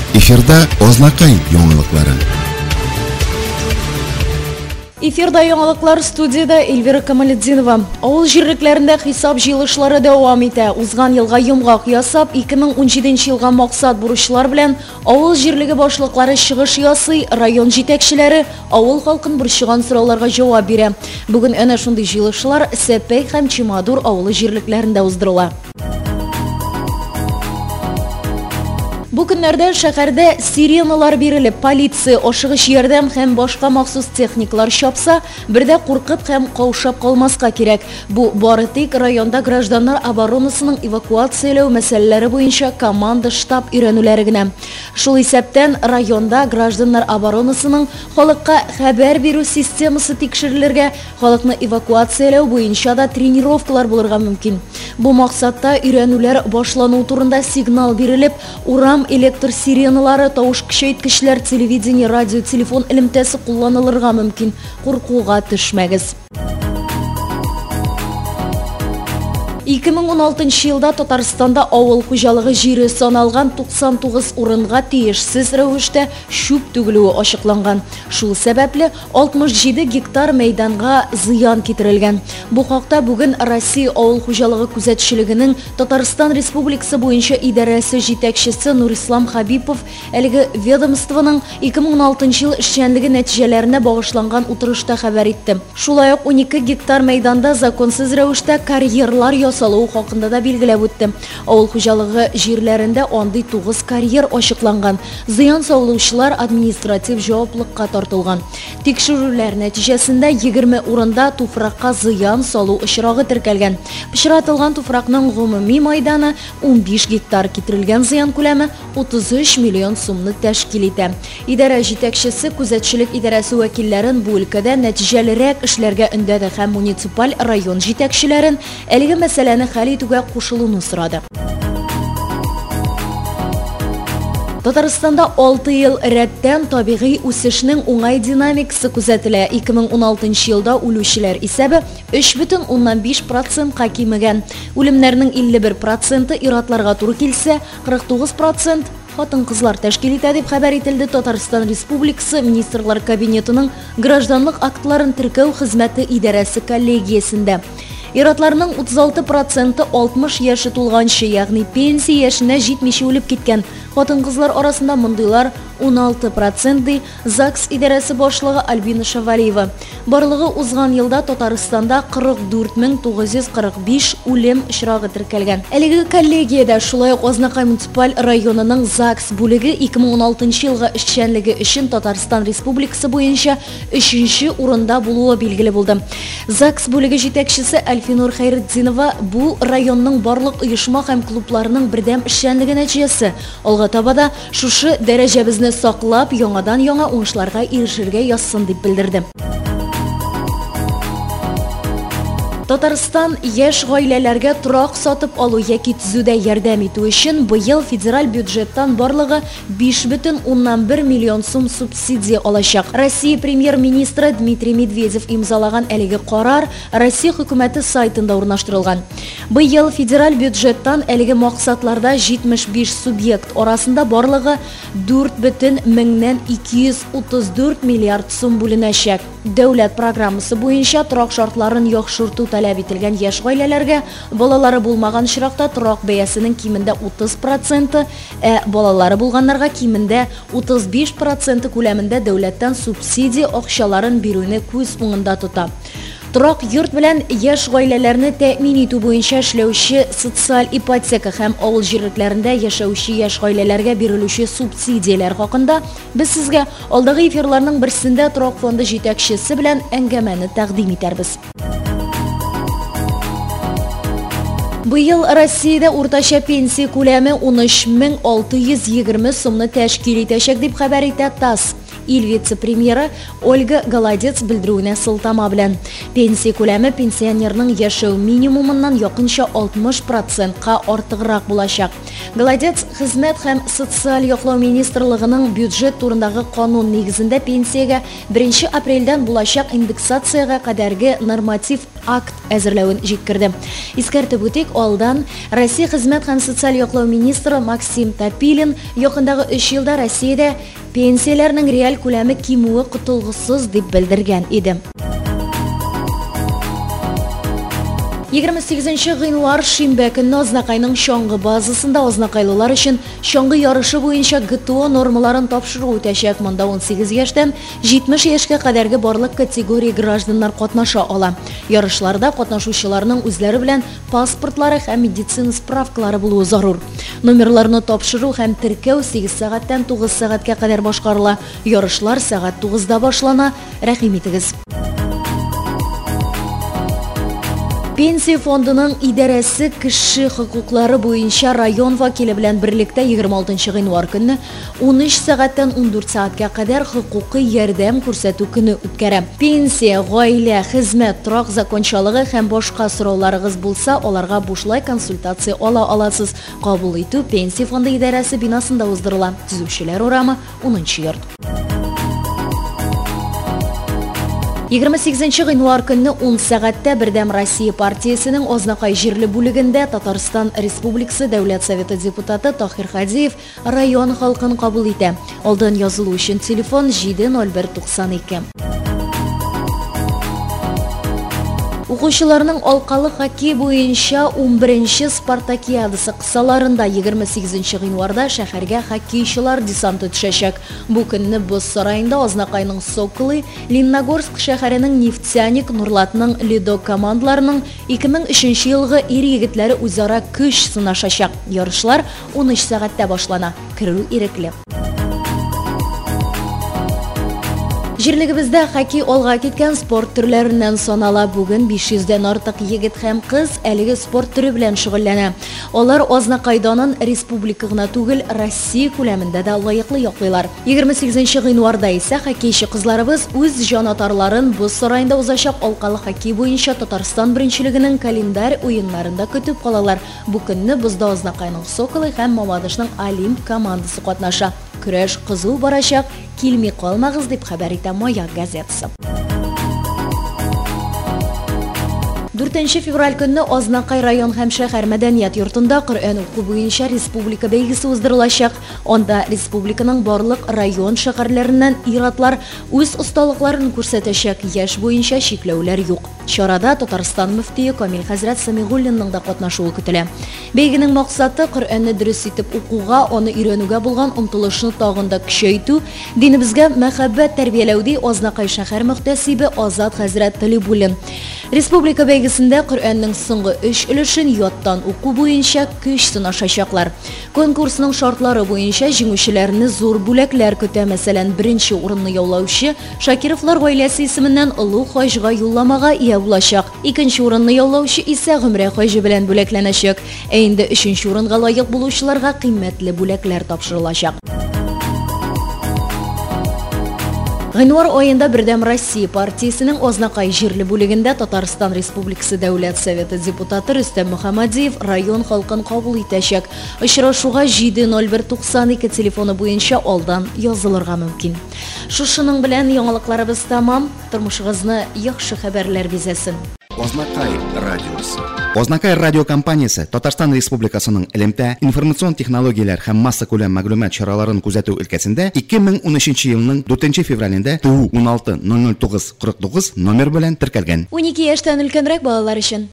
Эфирда Ознакай яңалыклары. Эфирда яңалыклар, студияда Эльвира Камалетдинова. Авыл җирлекләрендә хисап җыелышлары дәвам итә. Узган елга йомгак ясап, 2017 елга максат бурычлар белән авыл җирлеге башлыклары чыгыш ясый, район җитәкчеләре авыл халкын борчыган сорауларга җавап бирә. Бүген әнә шундый җыелышлар Сәпәй һәм Чимадур авылы җирлекләрендә уздырыла. Бу көннәрдә шәһәрдә сиреналар бирелеп, полиция, ашыгыч ярдәм һәм башка махсус техниклар чапса, бердә куркып һәм каушап калмаска кирәк. Бу бары тик районда гражданнар оборонасының эвакуацияләү мәсьәләләре буенча команда штаб өйрәнүләре генә. Шул исәптән районда гражданнар оборонасының халыкка хәбәр бирү системасы тикшерелергә, халыкны эвакуацияләү буенча да тренировкалар булырга мөмкин. Бу максатта өйрәнүләр башлану турында сигнал бирелеп, урам электр сиреналары, тавыш көчәйткечләр, телевидение, радио, телефон элемтәсе кулланылырга мөмкин. Куркуга төшмәгез. 2016 елда Татарстанда авыл хуҗалыгы җире саналган 99 урынга тиешсез рәвештә шүп түгелүе ачыкланган. Шул сәбәпле 67 гектар мәйданга зыян китерелгән. Бу хакта бүген Россия авыл хуҗалыгы күзәтчелегенең Татарстан Республикасы буенча идарәсе җитәкчесе Нурислам Хабипов әлеге ведомствоның 2016 ел эшчәнлеге нәтиҗәләренә багышланган утырышта хәбәр итте. Шулай ук 12 гектар мәйданда законсыз рәвештә карьерлар салу хакында да билгеләп үтте. Авыл хуҗалыгы җирләрендә андый 9 карьер ачыкланган. Зыян салучылар административ җаваплылыкка тартылган. Тикшерүләр нәтиҗәсендә 20 урында туфракка зыян салу очрагы теркәлгән. Пычратылган туфракның гомуми мәйданы 15 гектар, китерелгән зыян күләме 33 миллион сумны тәшкил итә. Идарә җитәкчесе күзәтчелек идарәсе вәкилләрен бу өлкәдә нәтиҗәлерәк эшләргә өндәде һәм муниципаль район җитәкчеләрен әлеге мәсьәләне хәл итүгә кушылуны сорады. Татарстанда 6 ел рәттән табигый үсешнең уңай динамикасы күзәтелә. 2016 елда үлүчеләр исәбе 3,5%-ка кимегән. Үлемнәрнең 51% ир-атларга туры килсә, 49% хатын-кызлар тәшкил итә дип хәбәр ителде Татарстан Республикасы Министрлар Кабинетының гражданлык актларын теркәү хезмәте идарәсе коллегиясендә. Ир-атларның 36% 60 яшы тулганчы, ягъни пенсия яшенә җитмичә үлеп киткән. Хатын-кызлар арасында мондыйлар 16% ди ЗАГС идарәсе башлыгы Альбина Шавалиева. Барлыгы узган елда Татарстанда 44945 үлем очрагы теркәлгән. Әлеге коллегиядә шулай ук Ознакай муниципаль районының ЗАГС бүлеге 2016 елга эшчәнлеге өчен Татарстан Республикасы буенча 3нче урында булуы билгеле булды. ЗАГС бүлеге җитәкчесе Альфинур Хәйретдинова бу районның барлык оешма һәм клубларының бердәм эшчәнлеге нәтиҗәсе. Алга таба да шушы дәрәҗәбезне саклап, яңадан яңа уңышларга ирешергә язсын дип белдерде. Татарстан яшь гаиләләргә торак сатып алу яки төзүдә ярдәм итү өчен быел федераль бюджеттан барлыгы 5,1 миллион сум субсидия алачак. Россия премьер-министры Дмитрий Медведев имзалаган әлеге карар Россия хөкүмәте сайтында урнаштырылган. Быел федераль бюджеттан әлеге максатларда 75 субъект арасында барлыгы 4,234 миллиард сум бүленәчәк. Дәүләт программасы буенча торак шартларын яхшырту таләп ителгән яшь гаиләләргә балалары булмаган чиракта торак бәясенең кимендә 30%, балалары булганнарга кимендә 35% күләмендә дәүләттән субсидия акчаларын бирүне күз уңында тота. Торак йорт белән яшь гаиләләрне тәэмин итү буенча эшләүче социаль ипотека һәм авыл җирлекләрендә яшәүче яшь гаиләләргә бирелүче субсидияләр хакында без сезгә алдагы эфирларның берсендә торак фонды җитәкчесе белән әңгәмәне тәкъдим итәрбез. Быел Россиядә уртача пенсия күләме 13620 сумны тәшкил итәчәк дип хәбәр итә ТАСС. ил вице-премьеры Ольга Голодец белдерүенә сылтама белән. Пенсия күләме пенсионерның яшәү минимумыннан якынча 60%-ка артыграк булачак. Голодец хезмәт һәм социаль яклау министрлыгының бюджет турындагы канун нигезендә пенсиягә 1 апрельдән булачак индексациягә кадәрге норматив акт әзерләвен җиткерде. Искәртеп үтик, алдан Россия хезмәт һәм социаль яклау министры Максим Топилин якындагы 3 елда Россиядә пенсияләрнең реаль күләме кимүе котылгысыз дип белдергән иде. 28 гыйнвар шимбә көнне Азнакайның чаңгы базасында азнакайлылар өчен чаңгы ярышы буенча ГТО нормаларын тапшыру үтәчәк. Монда 18 яшьтән 70 яшькә кадәрге барлык категория гражданнар катнаша ала. Ярышларда катнашучыларның үзләре белән паспортлары һәм медицина справкалары булуы зарур. Номерларны тапшыру һәм теркәү 8 сәгатьтән 9 сәгатькә кадәр башкарыла. Ярышлар сәгать 9-да башлана. Рәхим итегез. Пенсия фондының идарәсе кеше хокуклары буенча район вакиле белән берлектә 26 гыйнвар көнне 13 сәгатьтән 14 сәгатькә кадәр хокукый ярдәм күрсәтү көне үткәрә. Пенсия, гаилә, хезмәт, торак закончалыгы һәм башка сорауларыгыз булса, аларга бушлай консультация ала аласыз. Кабул итү Пенсия фонды идарәсе бинасында уздырыла. Төзүчеләр урамы 10-нчы йорт. 28 гыйнвар көнне 10 сәгатьтә Бердәм Россия партиясенең Азнакай җирле бүлегендә Татарстан Республикасы Дәүләт Советы депутаты Тахир Хадиев район халкын кабул итә. Алдан язылу өчен телефон 70192. Укучыларның алкалы хоккей буенча 11-нче спартакиадасы кысаларында 28 гыйнварда шәһәргә хоккейчылар десанты төшәчәк. Бу көнне Боз сараенда Азнакайның Соколы, Лениногорск шәһәренең Нефтяник, Нурлатның Ледо командаларының 2003 елгы ир-егетләре үзара көч сынашачак. Ярышлар 13 сәгатьтә башлана. Керү ирекле. Җирлегебездә хоккей алга киткән спорт төрләреннән санала. Бүген 500дән артык егет һәм кыз әлеге спорт түре белән шөгыльләнә. Алар Азнакайданын республика гына түгел, Россия күләмендә дә лаеклы яклыйлар. 28 гыйнварда исә хоккейчы кызларыбыз үз җанатарларын Боз сараенда узачак алкалы хоккей буенча Татарстан беренчелегенең календарь уеннарында көтеп калалар. Бу көнне Бозда Азнакайның Соколы һәм Мамадышның Олимп командасы катнаша. Көрәш кызу барачак, килми калмагыз дип хәбәр итә Маяк газетасы. 4 февраль көнне Азнакай район һәм шәһәр мәдәният йортында Коръән уку буенча республика бәйгесе уздырылачак. Анда республиканың барлык район шәһәрләреннән ир-атлар үз осталыкларын күрсәтәчәк. Яшь буенча чикләүләр юк. Чарада Татарстан мөфтие Камил хәзрәт Самигуллинның да катнашуы көтелә. Бәйгенең максаты Коръәнне дөрес итеп укуга, аны өйрәнүгә булган омтылышны тагын да көчәйтү, динебезгә мәхәббәт тәрбияләү ди Азнакай шәһәр мөхтәсибе Азат хәзрәт Талибуллин. Республика бәйгесендә Коръәннең соңгы 3 өлешен яттан уку буенча көч сынашачаклар. Конкурсның шартлары буенча җиңүчеләрне зур бүләкләр көтә. Мәсәлән, 1нче урынны яулаучы Шакировлар гаиләсе исеменнән олы хаҗга юлламага ия булачак. 2нче урынны яулаучы исә гомрә хаҗы белән бүләкләнәчәк. Инде 3нче урынга лаек булучыларга кыйммәтле бүләкләр тапшырылачак. Гыйнвар аенда Бердәм Россия партиясенең Азнакай җирле бүлегендә Татарстан Республикасы Дәүләт Советы депутаты Рөстәм Мөхәммәдиев район халкын кабул итәчәк. Очрашуга 70192 телефоны буенча алдан язылырга мөмкин. Шушының белән яңалыкларыбыз тәмам. Тормышыгызны яхшы хәбәрләр бизәсен. Азнакай радиосы. Азнакай радио компаниясе Татарстан Республикасының элемтә информацион технологияләр һәм масса күләм мәгълүмат чараларын күзәтү өлкәсендә 2013 елның 4 февралендә ТУ 16 009 49 номер белән теркәлгән. 12 яшьтән өлкәнрәк балалар өчен